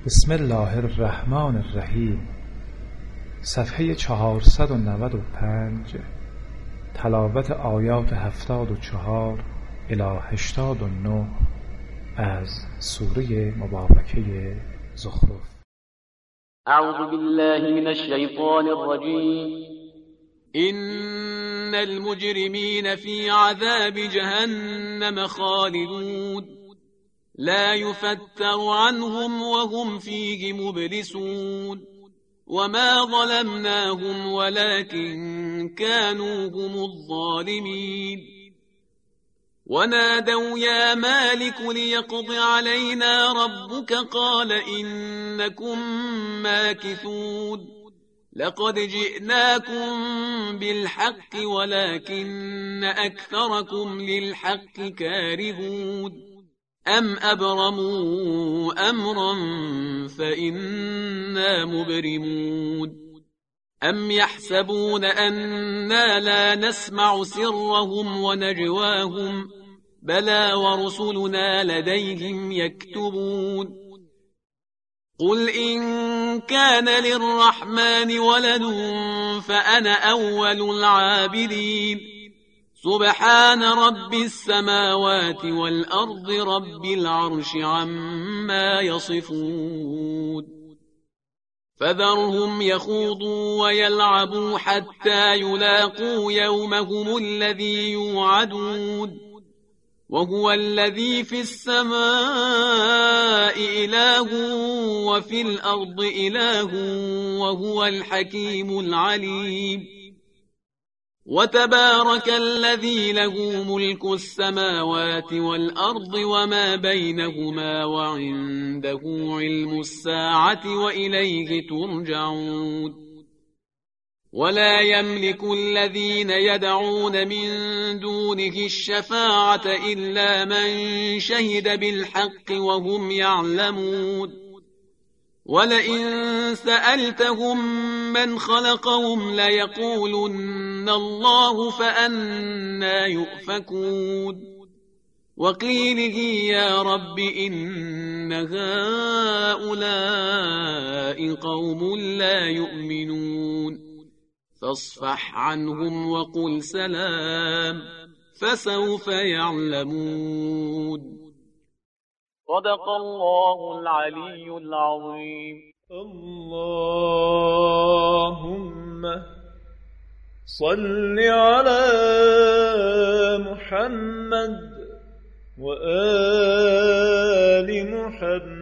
بسم الله الرحمن الرحیم. صفحه 495. تلاوت آیات 74 الی 89 از سوره مبارکه زخرف. اعوذ بالله من الشیطان الرجیم. إن المجرمين في عذاب جهنم خالدون لا يفتر عنهم وهم فيه مبلسون وما ظلمناهم ولكن كانوا هم الظالمين ونادوا يا مالك ليقض علينا ربك قال إنكم ماكثون لقد جئناكم بالحق ولكن أكثركم للحق كارهون أم أبرموا أمرا فإنا مبرمون أم يحسبون أنا لا نسمع سرهم ونجواهم بلى ورسلنا لديهم يكتبون قل إن كان للرحمن ولد فأنا أول العابدين سبحان رب السماوات والأرض رب العرش عما يصفون فذرهم يخوضوا ويلعبوا حتى يلاقوا يومهم الذي يوعدون وهو الذي في السماء إله وفي الأرض إله وهو الحكيم العليم وتبارك الذي له ملك السماوات والأرض وما بينهما وعنده علم الساعة وإليه ترجعون ولا يملك الذين يدعون من دونه الشفاعة إلا من شهد بالحق وهم يعلمون ولئن سألتهم من خلقهم ليقولن الله فأنا يؤفكون وقيله يا رب إن هؤلاء قوم لا يؤمنون فاصفح عنهم وقل سلام فسوف يعلمون. صدق الله العلي العظيم. اللهم صل على محمد وآل محمد